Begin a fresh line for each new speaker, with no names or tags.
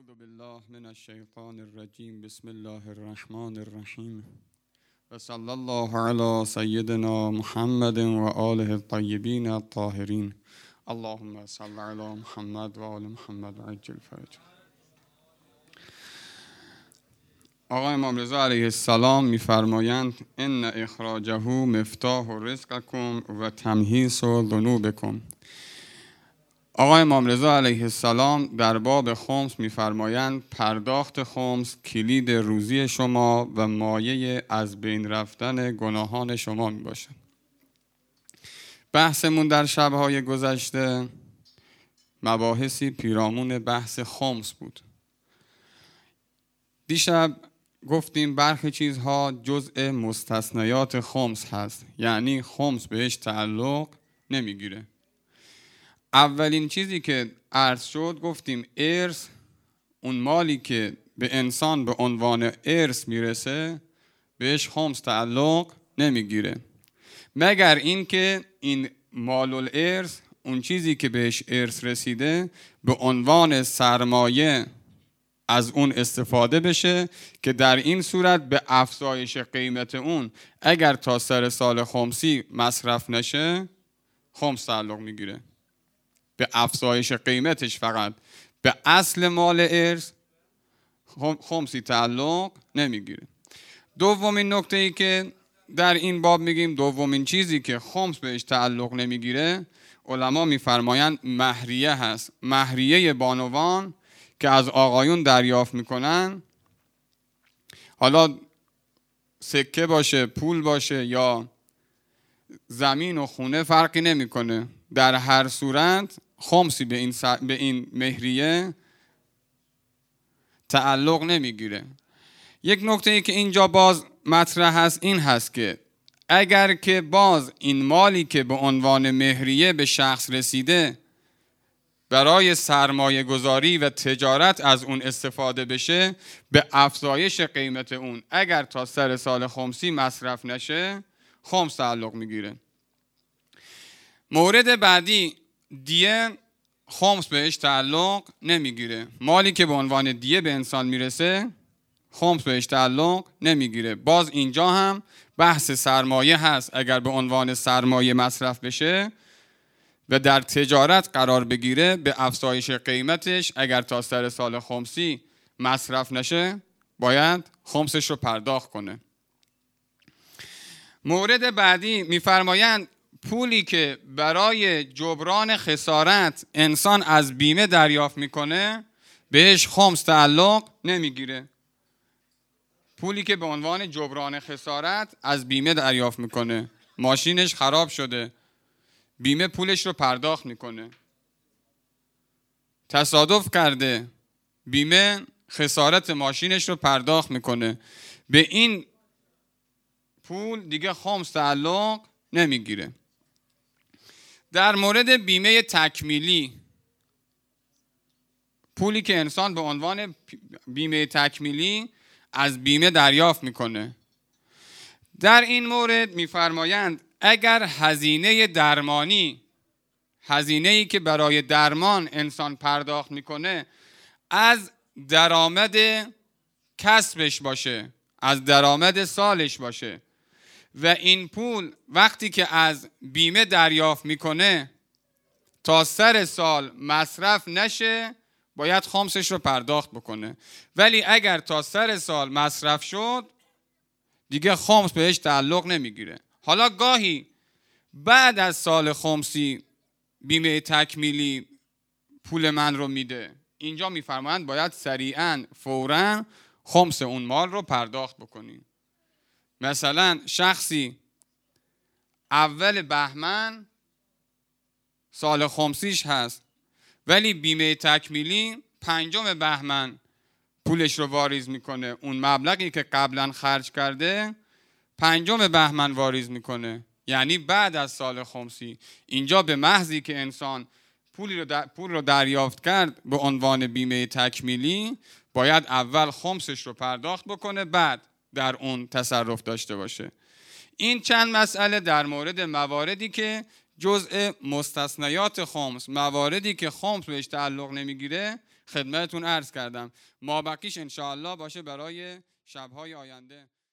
اعوذ بالله من الشیطان الرجیم بسم الله الرحمن الرحیم و صلی الله علی سیدنا محمد و آله الطیبین الطاهرین اللهم صل علی محمد و آل محمد و عجل فرجهم. آقای امام رضا علیه السلام می‌فرمایند ان اخراجه مفتاح رزقکم و تمحیص ذنوبکم. آقای امام رضا علیه السلام در باب خمس می‌فرمایند پرداخت خمس کلید روزی شما و مایه از بین رفتن گناهان شما میباشد. بحثمون در شب‌های گذشته مباحثی پیرامون بحث خمس بود. دیشب گفتیم برخی چیزها جزء مستثنیات خمس هست، یعنی خمس بهش تعلق نمیگیره. اولین چیزی که عرض شد گفتیم ارث، اون مالی که به انسان به عنوان ارث میرسه بهش خمس تعلق نمیگیره، مگر اینکه این مال الارث، اون چیزی که بهش ارث رسیده، به عنوان سرمایه از اون استفاده بشه که در این صورت به افزایش قیمت اون اگر تا سر سال خمسی مصرف نشه خمس تعلق میگیره. به افزایش قیمتش، فقط به اصل مال ارث خمسی تعلق نمیگیره. دومین نکته ای که در این باب میگیم، دومین چیزی که خمس بهش تعلق نمیگیره، علما میفرمایند مهریه هست. مهریه بانوان که از آقایون دریافت میکنن، حالا سکه باشه، پول باشه یا زمین و خونه فرقی نمیکنه، در هر صورت خمسی به این مهریه تعلق نمیگیره. یک نکته ای که اینجا باز مطرح هست این هست که اگر که باز این مالی که به عنوان مهریه به شخص رسیده برای سرمایه گذاری و تجارت از اون استفاده بشه، به افزایش قیمت اون اگر تا سر سال خمسی مصرف نشه خمس تعلق میگیره. مورد بعدی دیه، خمس بهش تعلق نمیگیره. مالی که به عنوان دیه به انسان میرسه خمس بهش تعلق نمیگیره. باز اینجا هم بحث سرمایه هست. اگر به عنوان سرمایه مصرف بشه و در تجارت قرار بگیره، به افزایش قیمتش اگر تا سر سال خمسی مصرف نشه باید خمسش رو پرداخت کنه. مورد بعدی میفرمایند پولی که برای جبران خسارت انسان از بیمه دریافت میکنه بهش خمس تعلق نمیگیره. پولی که به عنوان جبران خسارت از بیمه دریافت میکنه، ماشینش خراب شده، بیمه پولش رو پرداخت میکنه. تصادف کرده، بیمه خسارت ماشینش رو پرداخت میکنه. به این پول دیگه خمس تعلق نمیگیره. در مورد بیمه تکمیلی، پولی که انسان به عنوان بیمه تکمیلی از بیمه دریافت میکنه، در این مورد میفرمایند اگر هزینه درمانی، هزینه‌ای که برای درمان انسان پرداخت میکنه از درآمد کسبش باشه، از درآمد سالش باشه و این پول وقتی که از بیمه دریافت میکنه تا سر سال مصرف نشه باید خمسش رو پرداخت بکنه. ولی اگر تا سر سال مصرف شد دیگه خمس بهش تعلق نمیگیره. حالا گاهی بعد از سال خمسی بیمه تکمیلی پول من رو میده، اینجا میفرمایند باید سریعاً فوراً خمس اون مال رو پرداخت بکنین. مثلا شخصی اول بهمن سال خمسیش هست ولی بیمه تکمیلی 5 بهمن پولش رو واریز میکنه، اون مبلغی که قبلا خرج کرده 5 بهمن واریز میکنه، یعنی بعد از سال خمسی. اینجا به محضی که انسان پول رو دریافت کرد به عنوان بیمه تکمیلی باید اول خمسش رو پرداخت بکنه، بعد در اون تصرف داشته باشه. این چند مسئله در مورد مواردی که جزء مستثنیات خمس، مواردی که خمس بهش تعلق نمیگیره خدمتتون عرض کردم. مابقیش انشاءالله باشه برای شبهای آینده.